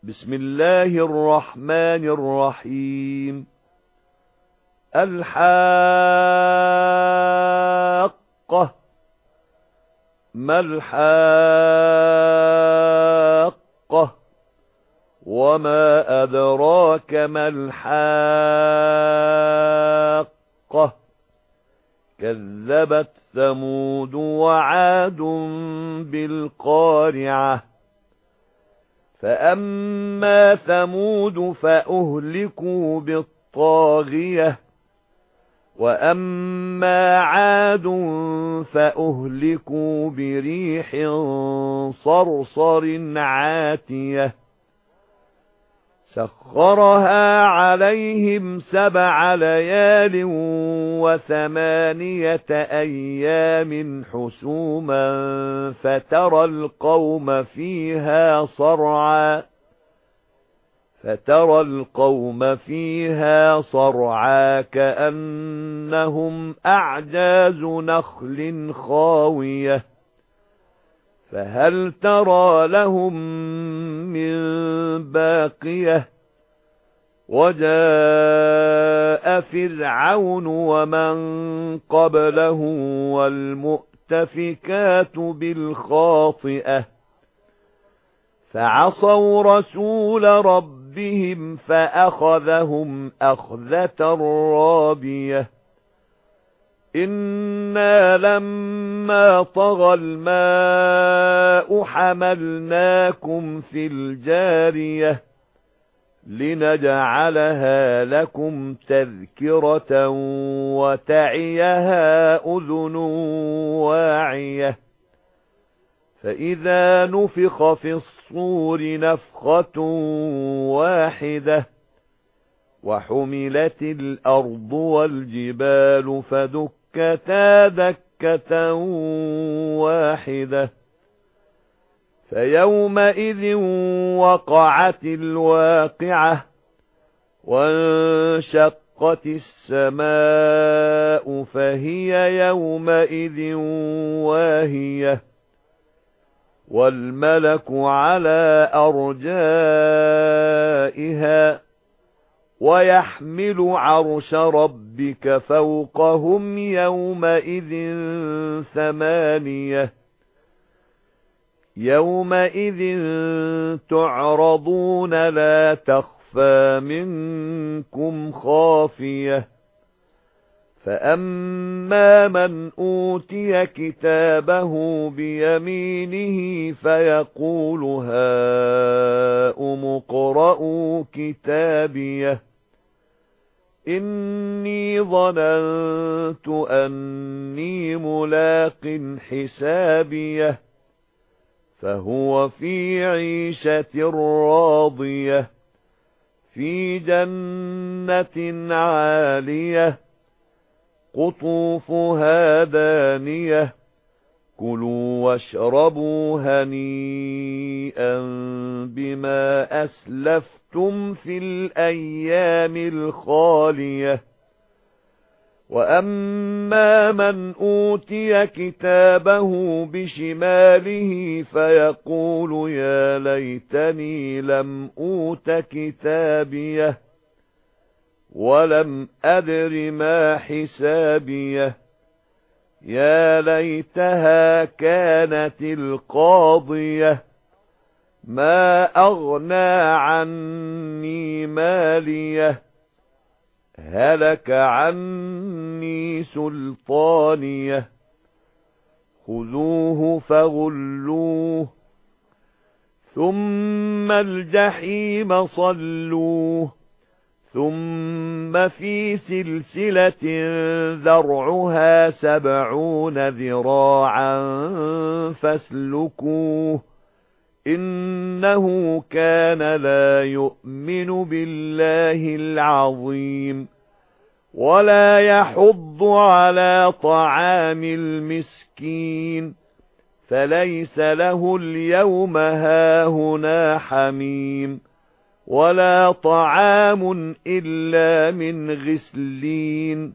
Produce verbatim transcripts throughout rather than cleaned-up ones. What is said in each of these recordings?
بسم الله الرحمن الرحيم. الحاقة. ما الحاقة؟ وما أدراك ما الحاقة؟ كذبت ثمود وعاد بالقارعة. فأما ثمود فأهلكوا بالطاغية، وأما عاد فأهلكوا بريح صرصر عاتية سخرها عليهم سبع ليال وثمانية أيام حسوما فترى القوم فيها صرعا فترى القوم فيها صرعا كأنهم أعجاز نخل خاوية فهل ترى لهم من باقية؟ وجاء فرعون ومن قبله والمؤتفكات بالخاطئة فعصوا رسول ربهم فأخذهم أخذة رابية. إنا لما طغى الماء حملناكم في الجارية لنجعلها لكم تذكرة وتعيها أذن واعية. فإذا نفخ في الصور نفخة واحدة وحملت الأرض والجبال فدكتا دكة واحدة فيومئذ وقعت الواقعة وانشقت السماء فهي يومئذ واهية والملك على أرجائها ويحمل عرش ربك فوقهم يومئذ ثمانية يومئذ تعرضون لا تخفى منكم خافية. فأما من أوتي كتابه بيمينه فيقول هاؤم اقرءوا كتابيه إني ظننت أني ملاق حسابيه فهو في عيشة راضية في جنة عالية قطوفها دانية كلوا واشربوا هنيئا بما أسلفتم في الأيام الخالية. وأما من أوتي كتابه بشماله فيقول يا ليتني لم أوت كتابيه ولم أدر ما حسابيه يا ليتها كانت القاضية ما أغنى عني ماليه هلك عني سلطانيه خذوه فغلوه ثم الجحيم صلوه ثم في سلسلة ذرعها سبعون ذراعا فاسلكوه إنه كان لا يؤمن بالله العظيم ولا يحض على طعام المسكين فليس له اليوم هاهنا حميم ولا طعام إلا من غسلين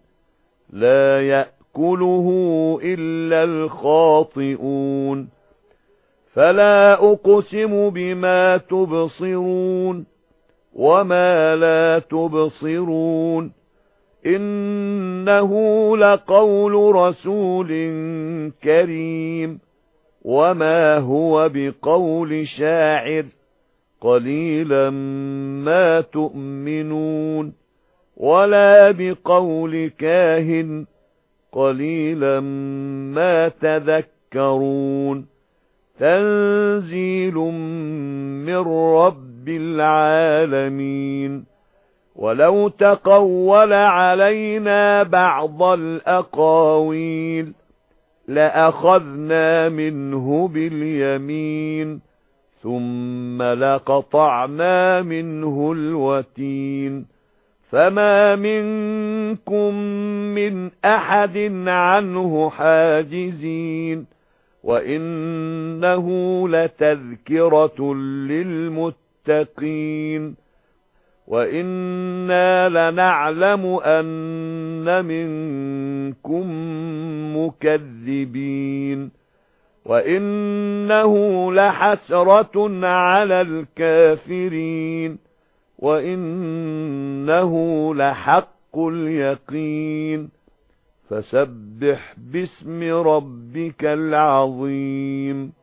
لا يأكله إلا الخاطئون فلا أقسم بما تبصرون وما لا تبصرون إنه لقول رسول كريم وما هو بقول شاعر قليلا ما تؤمنون ولا بقول كاهن قليلا ما تذكرون تنزيل من رب العالمين ولو تقول علينا بعض الأقاويل لأخذنا منه باليمين ثم لقطعنا منه الوتين فما منكم من أحد عنه حاجزين وإنه لتذكرة للمتقين وإنا لنعلم أن منكم مكذبين وإنه لحسرة على الكافرين وإنه لحق اليقين فسبح باسم ربك العظيم